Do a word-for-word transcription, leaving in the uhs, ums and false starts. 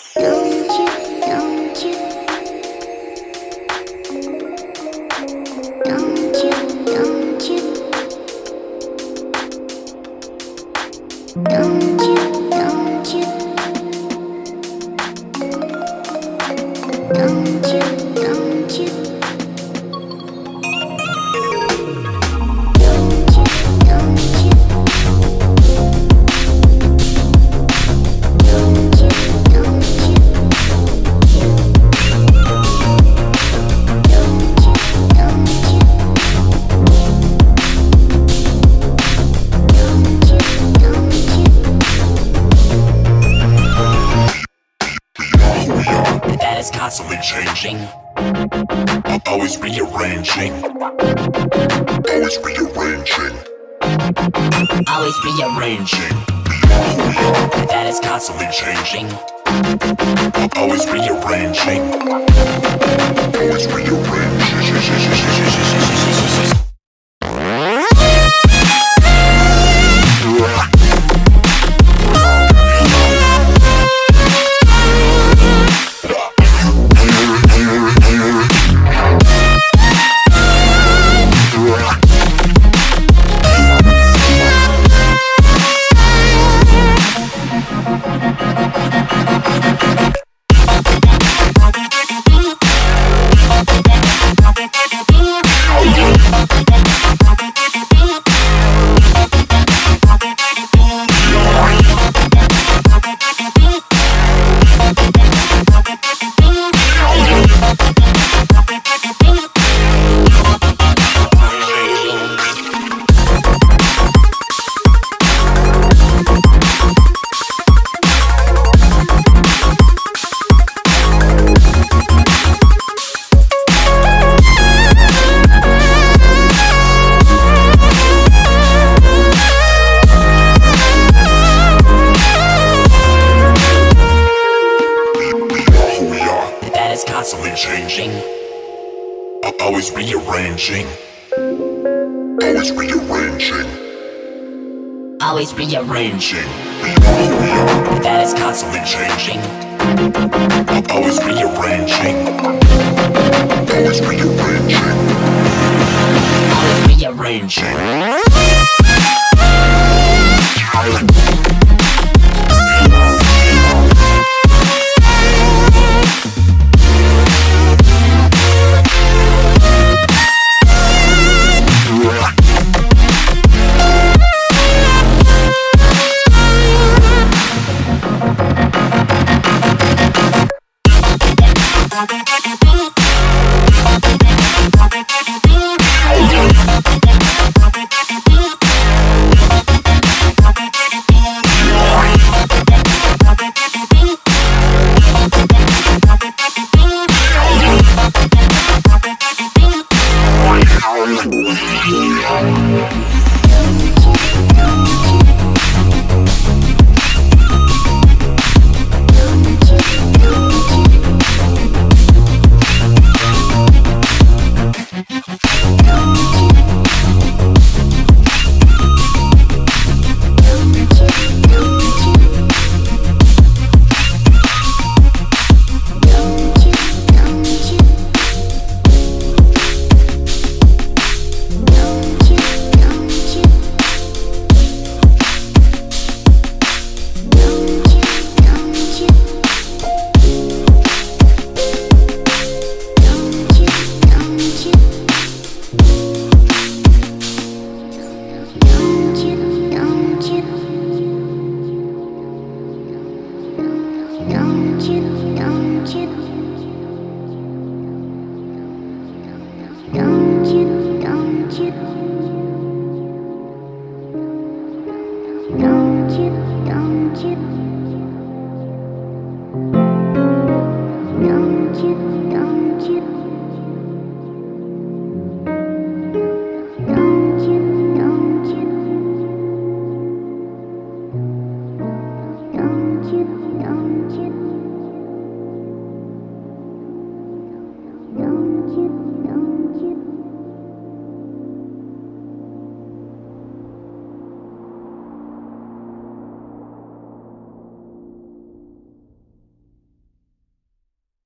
Don't you, don't you, don't you, don't you, don't you, don't you, don't you, don't you, don't you, don't you. That is constantly changing, always rearranging, always rearranging, always rearranging. That is constantly changing, always rearranging, always rearranging. Constantly changing, always rearranging, always rearranging, always rearranging. That is constantly changing, always rearranging, always rearranging, always rearranging. Don't you